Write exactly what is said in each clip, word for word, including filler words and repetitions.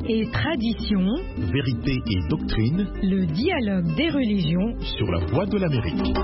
et tradition, vérité et doctrine, le dialogue des religions sur la voie de l'Amérique.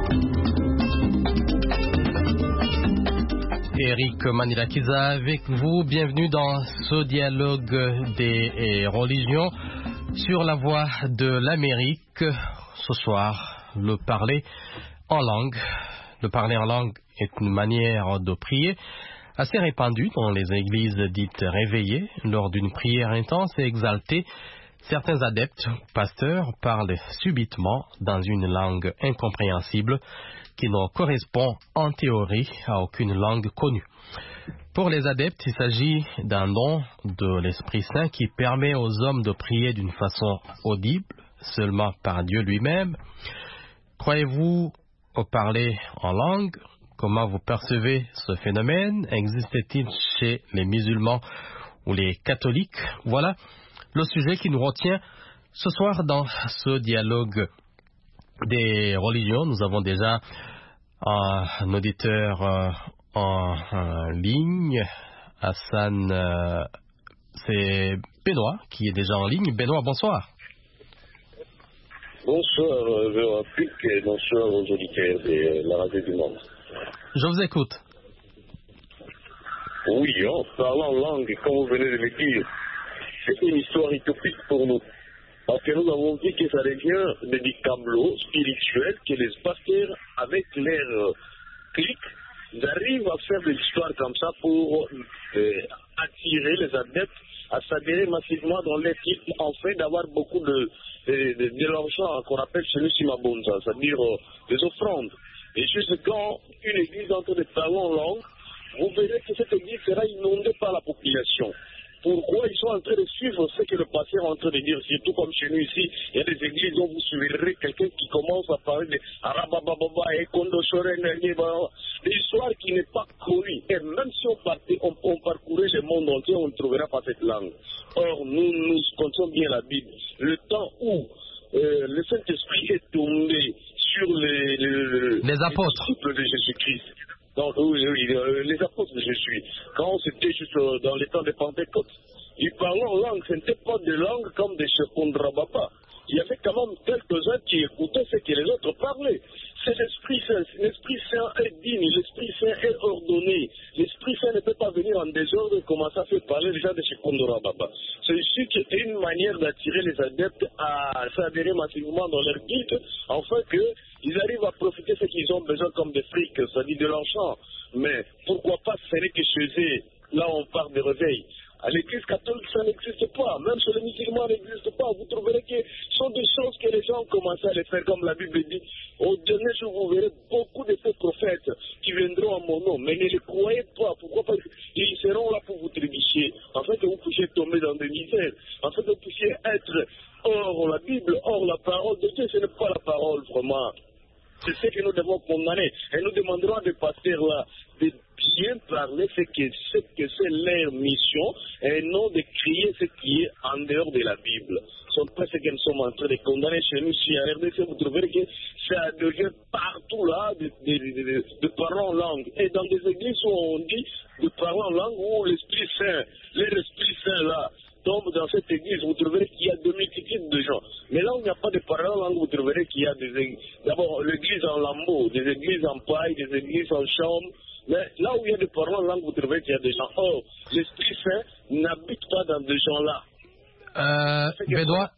Eric Manilakiza avec vous, bienvenue dans ce dialogue des religions sur la voie de l'Amérique. Ce soir, le parler en langue. Le parler en langue est une manière de prier assez répandue dans les églises dites réveillées. Lors d'une prière intense et exaltée, certains adeptes ou pasteurs parlent subitement dans une langue incompréhensible qui ne correspond en théorie à aucune langue connue. Pour les adeptes, il s'agit d'un don de l'Esprit Saint qui permet aux hommes de prier d'une façon audible, seulement par Dieu lui-même. Croyez-vous au parler en langue? Comment vous percevez ce phénomène? Existe-t-il chez les musulmans ou les catholiques? Voilà le sujet qui nous retient ce soir dans ce dialogue des religions. Nous avons déjà un auditeur euh, en, en ligne. Hassan, euh, c'est Benoît qui est déjà en ligne. Benoît, bonsoir. Bonsoir, euh, et bonsoir aux auditeurs de la radio du monde. Je vous écoute. Oui, en parlant langue, comme vous venez de le dire, c'est une histoire utopique pour nous. Parce que nous avons dit que ça devient des tableaux spirituels que les pasteurs, avec leurs clics, ils arrivent à faire des histoires comme ça pour euh, attirer les adeptes à s'adhérer massivement dans les types, en fait d'avoir beaucoup de, de, de, de l'argent qu'on appelle chez nous Simabonza, c'est-à-dire euh, des offrandes. Et juste quand une église entre des parler en langue, vous verrez que cette église sera inondée par la population. Pourquoi ils sont en train de suivre ce que le pasteur est en train de dire? Surtout comme chez nous ici, il y a des églises où vous suivrez quelqu'un qui commence à parler de Arabababa et Kondosoren, des histoires qui n'est pas connues. Et même si on, partait, on, on parcourait le monde entier, on ne trouvera pas cette langue. Or, nous, nous connaissons bien la Bible. Le temps où euh, le Saint-Esprit est tombé sur les, les, les apôtres les disciples de Jésus-Christ. Donc, oui, oui, euh, les apôtres de Jésus, quand c'était juste euh, dans les temps de Pentecôte, ils parlaient en langue, ce n'était pas des langues comme des Shepondrababa. Il y avait quand même quelques-uns qui écoutaient ce que les autres parlaient. C'est l'Esprit Saint. L'Esprit Saint est digne, l'Esprit Saint est ordonné. L'Esprit Saint ne peut pas venir en désordre et commencer à faire parler les gens de Shepondrababa. C'est ici qui est une manière d'attirer les adeptes à s'adhérer massivement dans leur culte, afin qu'ils arrivent à profiter de ce qu'ils ont besoin comme des fric, c'est-à-dire de l'argent. Mais pourquoi pas faire que chez eux, là on parle de réveil. À l'église catholique, ça n'existe pas. Même chez les musulmans, ça n'existe pas. Vous trouverez que ce sont des choses que les gens ont commencé à les faire, comme la Bible dit. Au dernier jour, vous verrez beaucoup de ces prophètes qui viendront à mon nom. Mais ne les croyez pas. Pourquoi? Parce qu'ils seront là pour vous trébucher, afin que vous puissiez tomber dans des misères, afin que vous puissiez être hors la Bible, hors la parole de Dieu. Ce n'est pas la parole, vraiment. C'est ce que nous devons condamner. Et nous demanderons à des pasteurs là de bien parler ce que c'est, que c'est leur mission et non de crier ce qui est en dehors de la Bible. Ce n'est pas ce que nous sommes en train de condamner chez nous. Si à R D C, vous trouverez que ça devient partout là de, de, de, de, de parler en langue. Et dans des églises où on dit de parler en langue, où l'Esprit Saint, l'Esprit Saint là, tombe dans cette église, vous trouverez qu'il y a de multitudes de gens. Mais là où il n'y a pas de parole en langue, vous trouverez qu'il y a des églises. D'abord, l'église en lambeaux, des églises en paille, des églises en chambre. Mais là où il y a des paroles en langue, vous trouvez qu'il y a des gens. Or, l'Esprit Saint n'habite pas dans des gens-là. Euh, Benoît,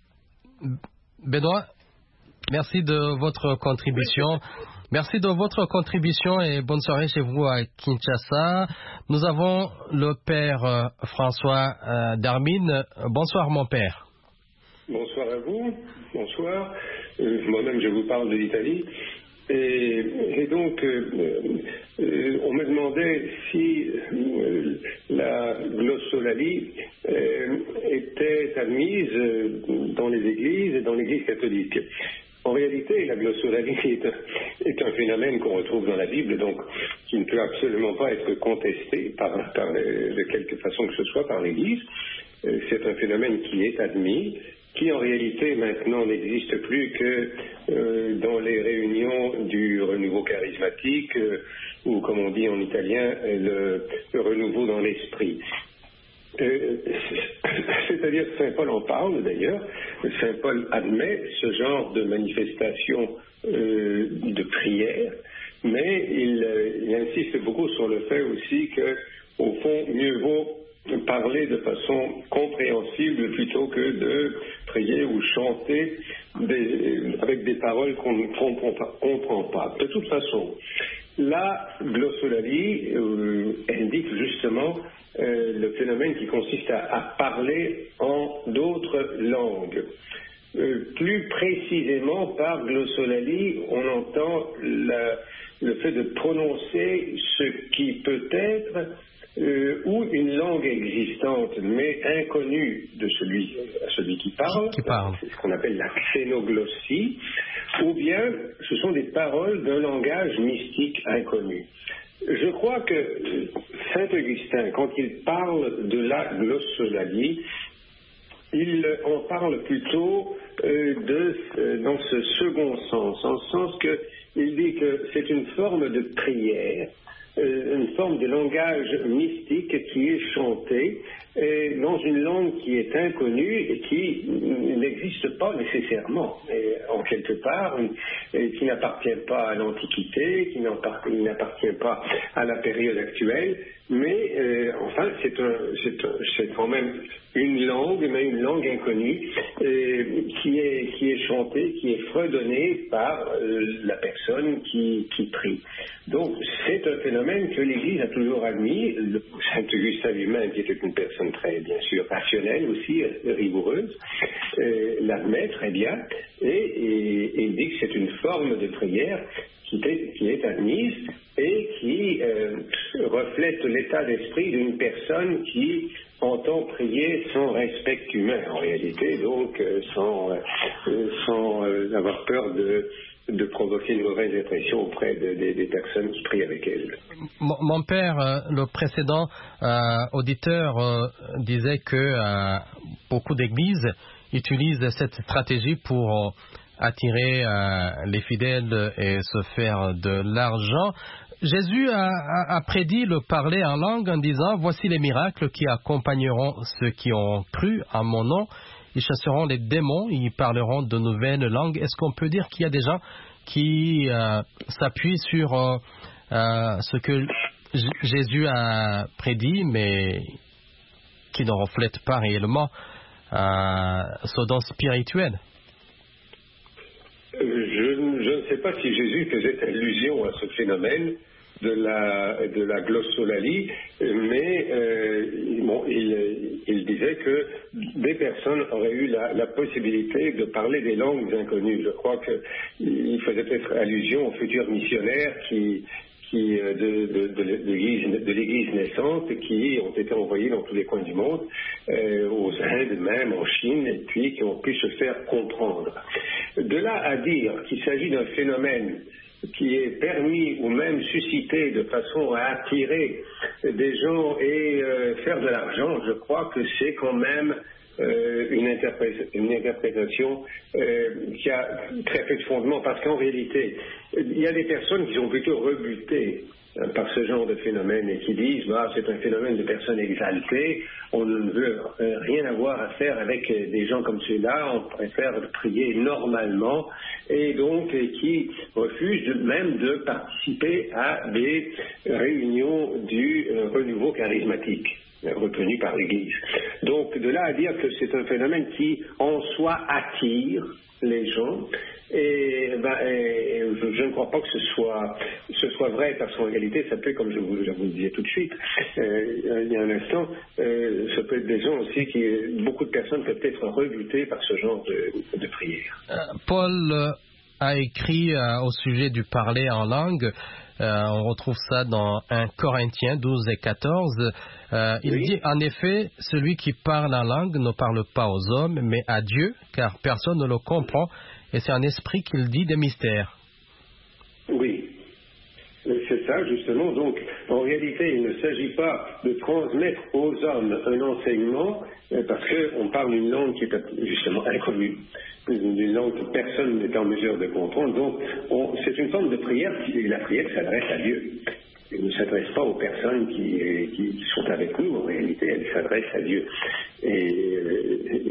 Benoît, merci de votre contribution. Merci de votre contribution et bonne soirée chez vous à Kinshasa. Nous avons le père euh, François euh, Darmine. Bonsoir mon père. Bonsoir à vous. Bonsoir. Euh, moi-même je vous parle de l'Italie. Et, et donc, euh, euh, on me demandait si euh, la glossolalie euh, était admise euh, dans les églises et dans l'église catholique. En réalité, la glossolalie est un, est un phénomène qu'on retrouve dans la Bible, donc qui ne peut absolument pas être contesté par, par, de quelque façon que ce soit par l'Église. Euh, c'est un phénomène qui est admis, qui en réalité maintenant n'existe plus que euh, dans les réunions du renouveau charismatique, euh, ou comme on dit en italien, le, le renouveau dans l'esprit. Euh, c'est-à-dire c'est-à-dire que Saint Paul en parle d'ailleurs. Saint Paul admet ce genre de manifestation euh, de prière, mais il, il insiste beaucoup sur le fait aussi que, au fond, mieux vaut parler de façon compréhensible plutôt que de prier ou chanter des, avec des paroles qu'on ne comprend pas, comprend pas. De toute façon, la glossolalie euh, indique justement euh, le phénomène qui consiste à, à parler en d'autres langues. Euh, plus précisément, par glossolalie, on entend la, le fait de prononcer ce qui peut être Euh, ou une langue existante mais inconnue de celui, celui qui parle, qui parle. C'est ce qu'on appelle la xénoglossie, ou bien ce sont des paroles d'un langage mystique inconnu. Je crois que Saint Augustin, quand il parle de la glossolalie, il en parle plutôt euh, de, euh, dans ce second sens, en ce sens qu'il dit que c'est une forme de prière, euh, une forme de langage mystique qui est chanté et dans une langue qui est inconnue et qui n'existe pas nécessairement, et en quelque part, et qui n'appartient pas à l'Antiquité, qui n'appartient pas à la période actuelle, mais euh, enfin c'est, un, c'est, un, c'est quand même une langue, mais une langue inconnue, euh, qui, est, qui est chantée, qui est fredonnée par euh, la personne qui, qui prie. Donc c'est un phénomène que l'Église a toujours admis. Le Saint Augustin lui-même, qui était une personne très bien sûr rationnelle aussi, rigoureuse, euh, l'admet très bien, et, et, et dit que c'est une forme de prière qui est, qui est admise et qui euh, reflète l'état d'esprit d'une personne qui entend prier sans respect humain en réalité, donc euh, sans, euh, sans euh, avoir peur de, de provoquer une mauvaise impression auprès de, de, des personnes qui prient avec elle. Mon, mon père, euh, le précédent euh, auditeur, euh, disait que euh, beaucoup d'églises utilisent cette stratégie pour euh, attirer euh, les fidèles et se faire de l'argent. Jésus a, a, a prédit le parler en langue en disant « Voici les miracles qui accompagneront ceux qui ont cru en mon nom. Ils chasseront les démons, ils parleront de nouvelles langues. » Est-ce qu'on peut dire qu'il y a des gens qui euh, s'appuient sur euh, euh, ce que J- Jésus a prédit, mais qui ne reflètent pas réellement euh, ce don spirituel? Je, je ne sais pas si Jésus faisait allusion à ce phénomène de la, de la glossolalie, mais euh, bon, il, il disait que des personnes auraient eu la, la possibilité de parler des langues inconnues. Je crois qu'il faisait peut-être allusion aux futurs missionnaires qui, qui, de, de, de, de, l'église, de l'église naissante qui ont été envoyés dans tous les coins du monde, euh, aux Indes même, en Chine, et puis qui ont pu se faire comprendre. De là à dire qu'il s'agit d'un phénomène qui est permis ou même suscité de façon à attirer des gens et euh, faire de l'argent, je crois que c'est quand même euh, une, interpré- une interprétation euh, qui a très peu de fondement, parce qu'en réalité, il y a des personnes qui sont plutôt rebutées par ce genre de phénomène et qui disent bah, c'est un phénomène de personnes exaltées, on ne veut euh, rien avoir à faire avec euh, des gens comme ceux-là, on préfère prier normalement, et donc euh, qui refusent de, même de participer à des réunions du euh, renouveau charismatique euh, retenu par l'Église. Donc de là à dire que c'est un phénomène qui en soi attire les gens, et, ben, et je, je ne crois pas que ce soit, ce soit vrai, parce qu'en réalité, ça peut, comme je vous, je vous le disais tout de suite, euh, il y a un instant, euh, ça peut être des gens aussi qui, beaucoup de personnes peuvent être rebutées par ce genre de, de prière. Euh, Paul euh, a écrit euh, au sujet du parler en langue. Euh, on retrouve ça dans un Corinthiens douze et quatorze. Euh, il oui. dit en effet, celui qui parle en langue ne parle pas aux hommes, mais à Dieu, car personne ne le comprend, et c'est un esprit qu'il dit des mystères. Oui, c'est ça justement. Donc, en réalité, il ne s'agit pas de transmettre aux hommes un enseignement, parce qu'on parle une langue qui est justement inconnue, une langue que personne n'est en mesure de comprendre. Donc, on, c'est une forme de prière, et la prière s'adresse à Dieu. Elle ne s'adresse pas aux personnes qui, qui, qui sont avec nous, en réalité, elle s'adresse à Dieu. Et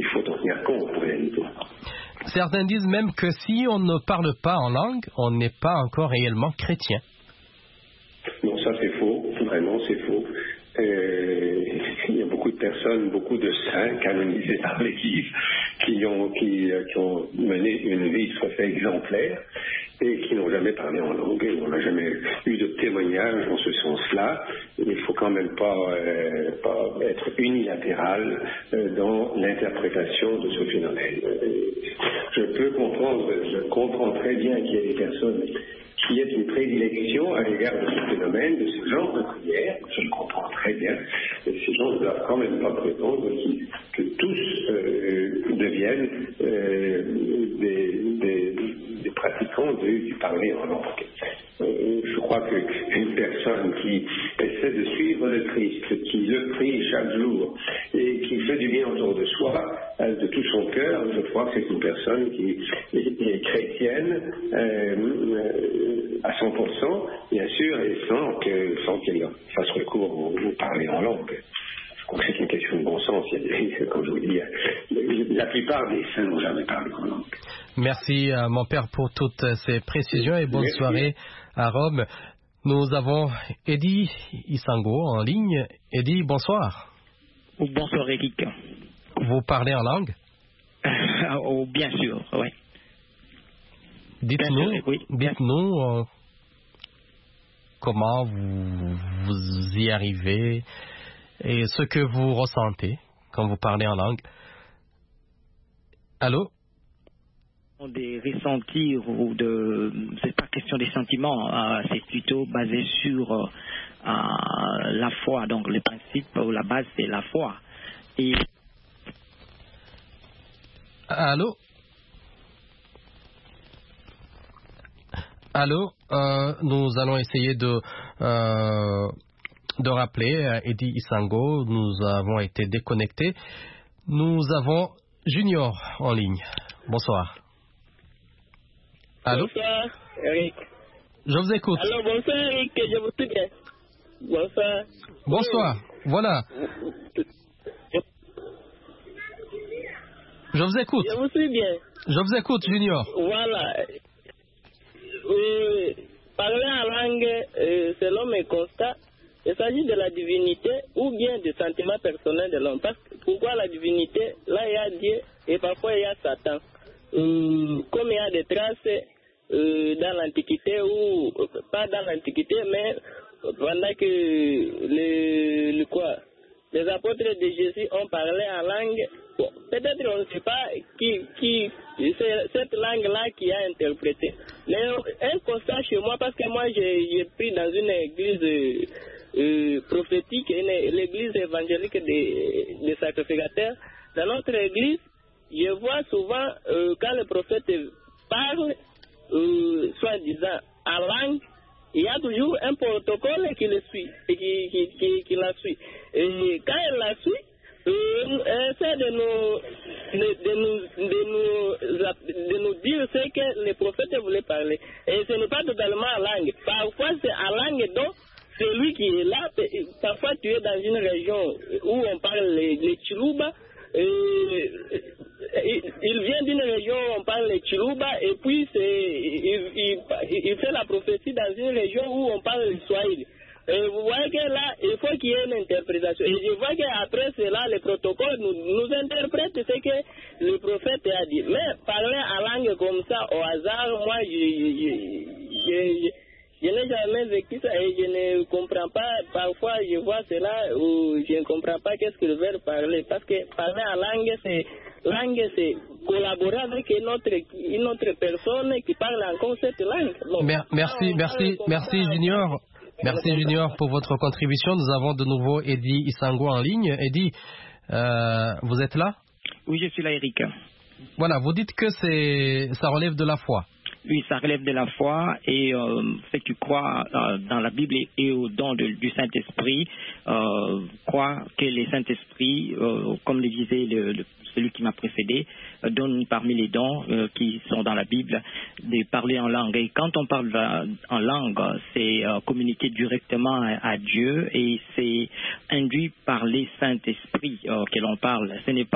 faut en tenir compte en réalité. Certains disent même que si on ne parle pas en langue, on n'est pas encore réellement chrétien. Non, ça c'est faux, vraiment c'est faux. Euh, il y a beaucoup de personnes, beaucoup de saints canonisés par l'Église qui ont, qui, qui ont mené une vie tout à fait exemplaire et qui n'ont jamais parlé en langue. Et on n'a jamais eu de témoignage en ce sens-là. Il ne faut quand même pas, euh, pas être unilatéral euh, dans l'interprétation de ce phénomène. Euh, je peux comprendre, je comprends très bien qu'il y a des personnes qui aient une prédilection à l'égard de ce phénomène, de ce genre de prière, je le comprends très bien, et ces gens ne doivent quand même pas prétendre que tous euh, deviennent euh, des, des, des pratiquants du, du parler en langue. Euh, je crois qu'une personne qui essaie de suivre le Christ, qui le prie chaque jour et qui fait du bien autour de soi, euh, de tout son cœur, je crois que c'est une personne qui est, est chrétienne euh, euh, à cent pour cent, bien sûr, et sans que sans qu'elle fasse recours au, au parler en langue. Je crois que c'est une question de bon sens. Il y a des, comme je vous dis, la plupart des saints n'ont jamais parlé en langue. Merci, euh, mon père, pour toutes ces précisions et bonne Merci. soirée à Rome. Nous avons Eddie Isango en ligne. Eddie, bonsoir. Bonsoir, Eric. Vous parlez en langue? Oh, bien sûr, oui. Dites-nous, sûr, oui. dites-nous euh, comment vous, vous y arrivez et ce que vous ressentez quand vous parlez en langue. Allô? Des ressentis ou de, c'est pas question des sentiments, euh, c'est plutôt basé sur euh, euh, la foi. Donc le principe ou la base c'est la foi. Et Allô? Allô? Euh, nous allons essayer de euh, de rappeler euh, Eddie Isango. Nous avons été déconnectés. Nous avons Junior en ligne. Bonsoir. Allô? Bonsoir, Eric. Je vous écoute. Alors, bonsoir, Eric, je vous suis bien. Bonsoir. Bonsoir. Voilà. Je vous écoute. Je vous suis bien. Je vous écoute, Junior. Voilà. Euh, parler en langue, euh, selon mes constats, il s'agit de la divinité ou bien du sentiment personnel de l'homme. Parce que pourquoi la divinité? Là, il y a Dieu et parfois il y a Satan. Euh, comme il y a des traces euh, dans l'Antiquité, ou pas dans l'Antiquité, mais pendant que les, les, quoi, les apôtres de Jésus ont parlé en langue, bon, peut-être on ne sait pas qui, qui c'est cette langue-là qui a interprété. Mais un constat chez moi, parce que moi j'ai, j'ai pris dans une église euh, euh, prophétique, une, l'église évangélique des, des sacrificateurs, dans notre église, je vois souvent, euh, quand le prophète parle, euh, soi-disant, en langue, il y a toujours un protocole qui le suit, et qui, qui, qui, qui la suit. Et quand elle la suit, euh, elle essaie de nous, de, de, nous, de, nous, de nous dire ce que le prophète voulait parler. Et ce n'est pas totalement en langue. Parfois, c'est en langue dont celui qui est là, parfois tu es dans une région où on parle les, les Chiluba, et, il vient d'une région où on parle le Chiluba, et puis c'est, il, il, il fait la prophétie dans une région où on parle le Swahili. Et vous voyez que là, il faut qu'il y ait une interprétation. Et je vois qu'après cela, le protocole nous, nous interprète ce que le prophète a dit. Mais parler en langue comme ça, au hasard, moi, je, je, je, je, je n'ai jamais vécu ça et je ne comprends pas. Parfois, je vois cela où je ne comprends pas qu'est-ce qu'ils veulent parler. Parce que parler en langue, c'est, langue, c'est collaborer avec une autre, une autre personne qui parle encore cette langue. Donc, merci, merci, merci, Junior. Merci Junior pour votre contribution. Nous avons de nouveau Eddie Isango en ligne. Eddie, euh, vous êtes là? Oui, je suis là, Eric. Voilà, vous dites que c'est, ça relève de la foi. Oui, ça relève de la foi et euh, ce que tu crois euh, dans la Bible et au don de, du Saint-Esprit, euh, crois que le Saint-Esprit, euh, comme le disait le, le, celui qui m'a précédé, euh, donne parmi les dons euh, qui sont dans la Bible de parler en langue. Et quand on parle euh, en langue, c'est euh, communiquer directement à, à Dieu et c'est induit par les Saint-Esprit euh, que l'on parle. Ce n'est pas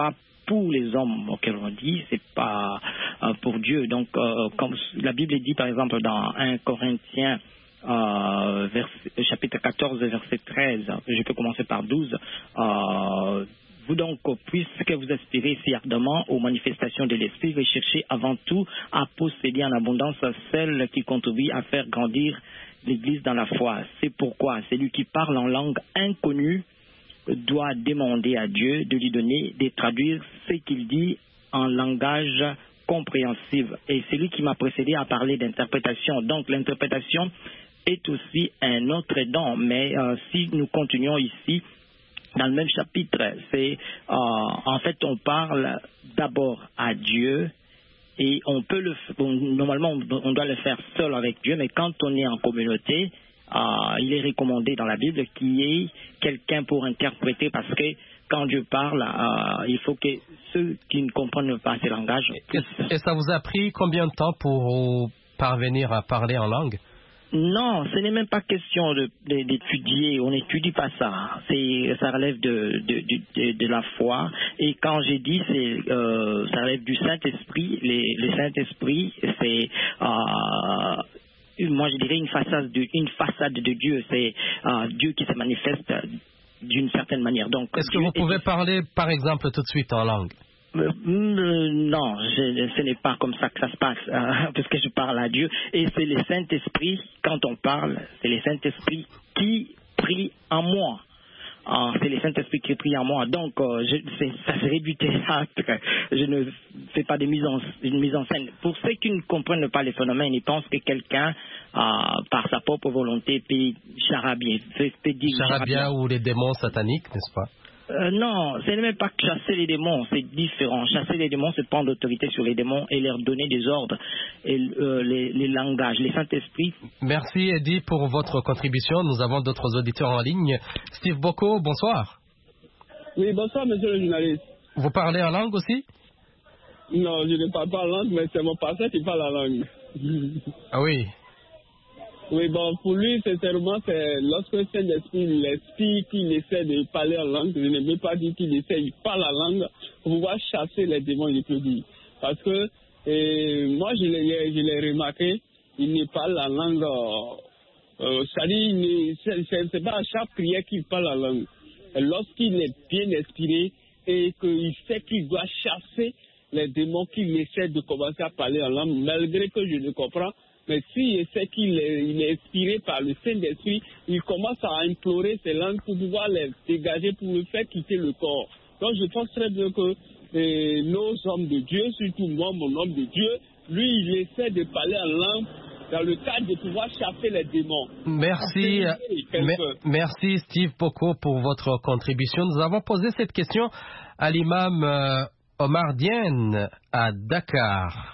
pour les hommes auxquels on dit, c'est pas euh, pour Dieu. Donc, euh, comme la Bible dit par exemple dans un Corinthiens euh, verset, chapitre quatorze, verset treize, je peux commencer par douze. Euh, Vous donc, puisque vous aspirez si ardemment aux manifestations de l'Esprit, recherchez avant tout à posséder en abondance celle qui contribue à faire grandir l'Église dans la foi. C'est pourquoi celui qui parle en langue inconnue doit demander à Dieu de lui donner, de traduire ce qu'il dit en langage compréhensible. Et celui qui m'a précédé a parlé d'interprétation. Donc l'interprétation est aussi un autre don. Mais euh, si nous continuons ici, dans le même chapitre, c'est euh, en fait on parle d'abord à Dieu et on peut le bon, normalement on doit le faire seul avec Dieu, mais quand on est en communauté, euh, il est recommandé dans la Bible qu'il y ait quelqu'un pour interpréter, parce que quand Dieu parle, euh, il faut que ceux qui ne comprennent pas ces langages. Et ça vous a pris combien de temps pour parvenir à parler en langue? Non, ce n'est même pas question de, de, d'étudier, on n'étudie pas ça. C'est, ça relève de, de, de, de la foi. Et quand j'ai dit, c'est, euh, ça relève du Saint-Esprit. Les, le Saint-Esprit, c'est, euh, moi je dirais une façade de, une façade de Dieu. C'est euh, Dieu qui se manifeste d'une certaine manière. Donc, est-ce que Dieu vous pouvez est... parler, par exemple, tout de suite en langue? Euh, euh, non, je, ce n'est pas comme ça que ça se passe, euh, parce que je parle à Dieu. Et c'est le Saint-Esprit, quand on parle, c'est le Saint-Esprit qui prie en moi. Euh, c'est le Saint-Esprit qui prie en moi. Donc, euh, je, c'est, ça serait du théâtre. Je ne fais pas de mise en, une mise en scène. Pour ceux qui ne comprennent pas les phénomènes, ils pensent que quelqu'un, euh, par sa propre volonté, peut charabia. Peut, peut dire charabia, charabia ou les démons sataniques, n'est-ce pas? Euh, non, ce n'est même pas chasser les démons, c'est différent. Chasser les démons, c'est prendre l'autorité sur les démons et leur donner des ordres et euh, les, les langages, les Saint-Esprit. Merci Eddie pour votre contribution. Nous avons d'autres auditeurs en ligne. Steve Boko, bonsoir. Oui, bonsoir monsieur le journaliste. Vous parlez en langue aussi? Non, je ne parle pas en langue, mais c'est mon pasteur qui parle en langue. Ah oui. Oui, bon, pour lui, sincèrement, c'est lorsque le Saint-Esprit l'explique qu'il essaie de parler en langue, je ne veux pas dire qu'il essaie, il parle en langue pour pouvoir chasser les démons, je peux dire. Parce que et, moi, je l'ai, je l'ai remarqué, il ne parle en langue, euh, euh, c'est-à-dire, c'est, c'est pas à chaque prière qu'il parle en langue. Et lorsqu'il est bien inspiré et qu'il sait qu'il doit chasser les démons, qu'il essaie de commencer à parler en langue, malgré que je ne comprends. Mais s'il sait qu'il est, il est inspiré par le Saint-Esprit, il commence à implorer ces langues pour pouvoir les dégager, pour le faire quitter le corps. Donc je pense très bien que euh, nos hommes de Dieu, surtout moi, mon homme de Dieu, lui, il essaie de parler en langue dans le cadre de pouvoir chasser les démons. Merci, me, merci Steve Boko pour votre contribution. Nous avons posé cette question à l'imam euh, Omar Diène à Dakar.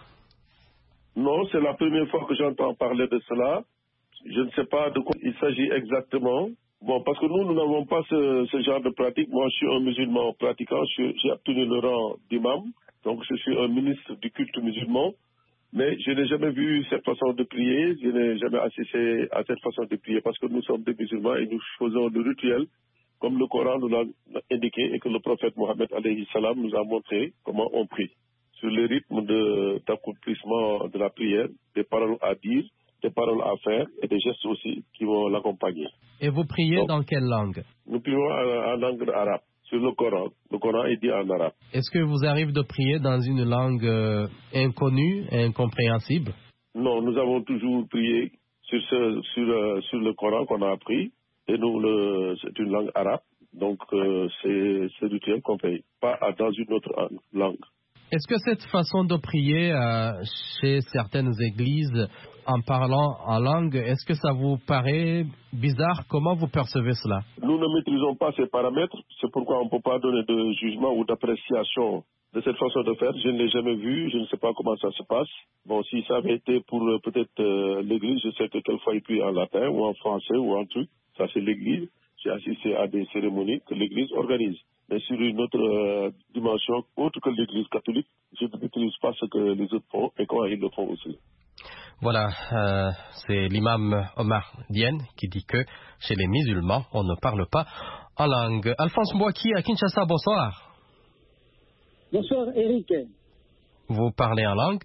Non, c'est la première fois que j'entends parler de cela. Je ne sais pas de quoi il s'agit exactement. Bon, parce que nous, nous n'avons pas ce, ce genre de pratique. Moi, je suis un musulman pratiquant. Je, j'ai obtenu le rang d'imam. Donc, je suis un ministre du culte musulman. Mais je n'ai jamais vu cette façon de prier. Je n'ai jamais assisté à cette façon de prier parce que nous sommes des musulmans et nous faisons le rituel comme le Coran nous l'a indiqué et que le prophète Mohammed alayhi salam nous a montré comment on prie. Sur le rythme de, d'accomplissement de la prière, des paroles à dire, des paroles à faire et des gestes aussi qui vont l'accompagner. Et vous priez Donc, dans quelle langue? Nous prions en, en langue arabe, sur le Coran. Le Coran est dit en arabe. Est-ce que vous arrive de prier dans une langue euh, inconnue, incompréhensible? Non, nous avons toujours prié sur, ce, sur, euh, sur le Coran qu'on a appris. Et nous, le, c'est une langue arabe. Donc, euh, c'est, c'est rituel qu'on paye, pas dans une autre langue. Est-ce que cette façon de prier euh, chez certaines églises en parlant en langue, est-ce que ça vous paraît bizarre? Comment vous percevez cela? Nous ne maîtrisons pas ces paramètres, c'est pourquoi on ne peut pas donner de jugement ou d'appréciation de cette façon de faire. Je ne l'ai jamais vu, je ne sais pas comment ça se passe. Bon, si ça avait été pour euh, peut-être euh, l'église, je sais que quelquefois il prie en latin ou en français ou en truc. Ça, c'est l'église. J'ai assisté à des cérémonies que l'église organise. Mais sur une autre euh, dimension, autre que l'église catholique, je ne maîtrise pas ce que les autres font et comment ils le font aussi. Voilà, euh, c'est l'imam Omar Diène qui dit que chez les musulmans, on ne parle pas en langue. Alphonse Mbouaki à Kinshasa, bonsoir. Bonsoir, Eric. Vous parlez en langue?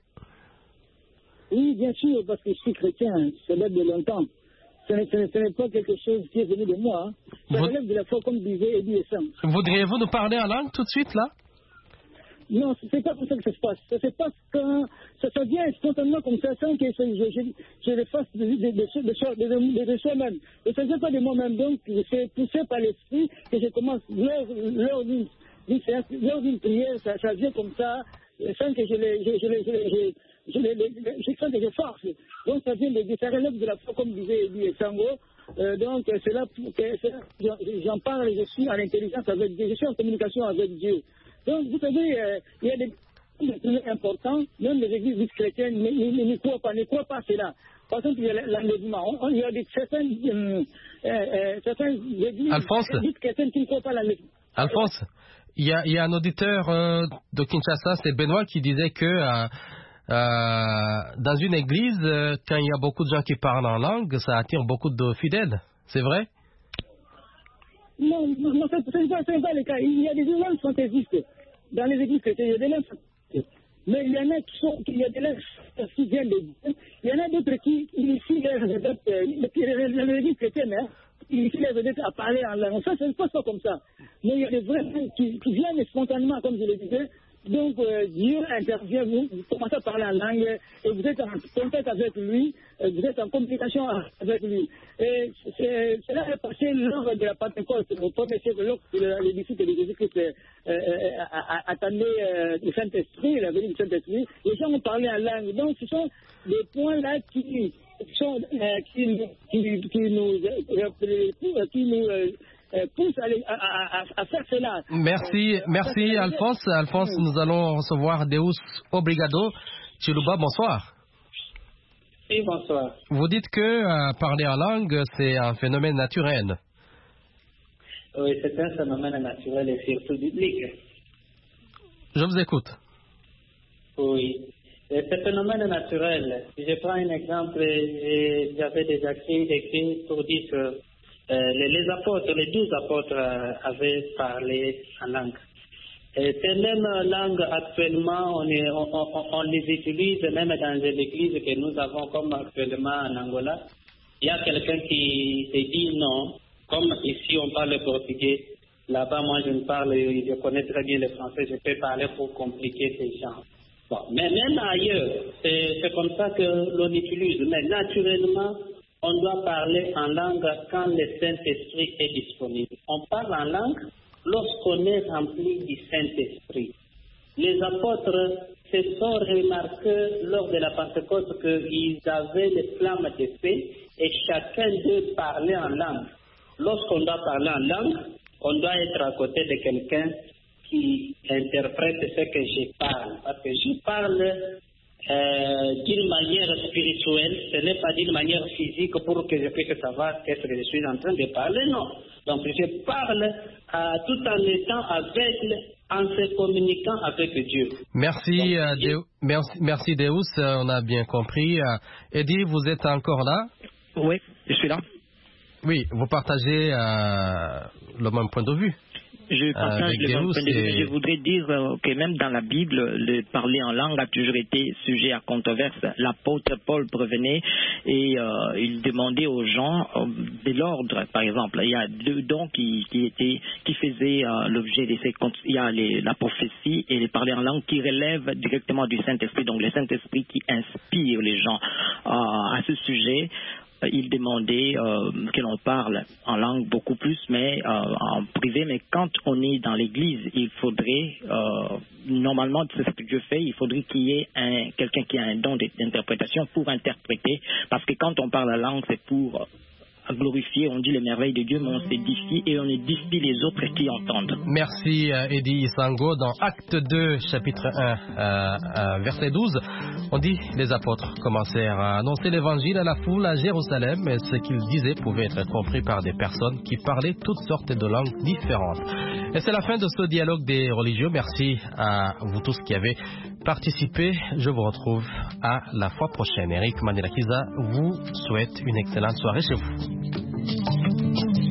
Oui, bien sûr, parce que je suis chrétien, ça date de longtemps. Ce n'est, ce n'est, ce n'est pas quelque chose qui est venu de moi. Hein. Ça Vous... relève de la foi, comme disait Eddie Essam. Voudriez-vous nous parler en langue tout de suite, là? Non, c'est pas comme ça que ça se passe. Ça se passe quand ça, ça vient spontanément comme ça, sans que je, je, je le fasse de, de, de, de, de, de, de soi-même. Et ça ne vient pas de moi-même, donc c'est poussé par l'esprit que je commence l'heure d'une l'heure d'une prière, ça, ça vient comme ça, sans que je le, je, je, je, je, je, je, je sens que je force. Donc ça vient de, ça relève de la foi, comme disait Eddie Sango. Euh, donc c'est là que j'en parle, je suis en intelligence avec Dieu, je suis en communication avec Dieu. Donc vous savez, euh, il y a des trucs importants, même les églises chrétiennes ne, ne, ne croient pas, ne croient pas à cela. Par exemple, il y a l'enlèvement. Il y a des, certaines, euh, euh, certaines églises Alphonse, chrétiennes qui ne croient pas à l'enlèvement. Alphonse, il y a, il y a un auditeur euh, de Kinshasa, c'est Benoît, qui disait que euh, euh, dans une église, euh, quand il y a beaucoup de gens qui parlent en langue, ça attire beaucoup de fidèles. C'est vrai? Non, non, ce n'est pas, pas le cas. Il y a des langues fantaisistes dans les églises chrétiennes. Il y a des langues fantaisistes. Mais il y en a qui sont, il y a des langues qui viennent de Dieu. Il y en a d'autres qui initient les adeptes, dans les églises chrétiennes, hein, qui initient les adeptes à parler en langue. Ça, ça ne se passe pas comme ça. Mais il y a des vrais langues qui, qui viennent spontanément, comme je le disais. Donc, euh, Dieu intervient, vous, vous commencez à parler en langue, et vous êtes en contact avec lui, vous êtes en communication avec lui. Et c'est, cela est passé lors de la Pentecôte, au premier siècle, lorsque les disciples de Jésus-Christ euh, euh, attendaient euh, le Saint-Esprit, la venue du Saint-Esprit. Les gens ont parlé en langue. Donc, ce sont des points-là qui, sont, euh, qui, qui, qui nous... Euh, qui nous euh, pousse à, à, à, à faire cela. Merci, merci Alphonse. Alphonse, nous allons recevoir Deus Obrigado. Chiluba, bonsoir. Oui, bonsoir. Vous dites que euh, parler en langue, c'est un phénomène naturel. Oui, c'est un phénomène naturel et surtout biblique. Je vous écoute. Oui. Et ce phénomène naturel, si je prends un exemple, j'avais déjà écrit pour dire que Euh, les, les apôtres, les douze apôtres euh, avaient parlé en langue. Et ces mêmes langues, actuellement, on, est, on, on, on les utilise même dans les églises que nous avons, comme actuellement en Angola. Il y a quelqu'un qui se dit non, comme ici on parle le portugais, là-bas moi je ne parle, je connais très bien le français, je peux parler pour compliquer ces gens. Bon, mais même ailleurs, c'est comme ça que l'on utilise, mais naturellement, on doit parler en langue quand le Saint-Esprit est disponible. On parle en langue lorsqu'on est rempli du Saint-Esprit. Les apôtres se sont remarqués lors de la Pentecôte qu'ils avaient les flammes de paix et chacun d'eux parlait en langue. Lorsqu'on doit parler en langue, on doit être à côté de quelqu'un qui interprète ce que je parle. Parce que je parle Euh, d'une manière spirituelle, ce n'est pas d'une manière physique pour que je puisse savoir qu'est-ce que je suis en train de parler, non. Donc je parle euh, tout en étant aveugle, en se communiquant avec Dieu. Merci, Donc, euh, Dieu... merci, merci Deus, euh, on a bien compris. Euh, Eddie, vous êtes encore là? Oui, je suis là. Oui, vous partagez euh, le même point de vue. Je partage euh, le même point de vue. et... Je voudrais dire euh, que même dans la Bible, le parler en langue a toujours été sujet à controverse. L'apôtre Paul prevenait et euh, il demandait aux gens euh, de l'ordre, par exemple. Il y a deux dons qui, qui, étaient, qui faisaient euh, l'objet de ces... Il y a les, la prophétie et les parler en langue qui relèvent directement du Saint-Esprit. Donc le Saint-Esprit qui inspire les gens euh, à ce sujet. Il demandait euh, que l'on parle en langue beaucoup plus, mais euh, en privé. Mais quand on est dans l'église, il faudrait, euh, normalement, c'est ce que Dieu fait, il faudrait qu'il y ait un, quelqu'un qui a un don d'interprétation pour interpréter. Parce que quand on parle la langue, c'est pour à glorifier, on dit les merveilles de Dieu, mais on s'édifie et on édifie les autres qui entendent. Merci euh, Eddie Sango. Dans Acte deux, chapitre un, euh, euh, verset douze, on dit les apôtres commencèrent à annoncer l'évangile à la foule à Jérusalem, et ce qu'ils disaient pouvait être compris par des personnes qui parlaient toutes sortes de langues différentes. Et c'est la fin de ce dialogue des religieux. Merci à vous tous qui avez participé. Je vous retrouve à la fois prochaine. Eric Manelakiza vous souhaite une excellente soirée chez vous.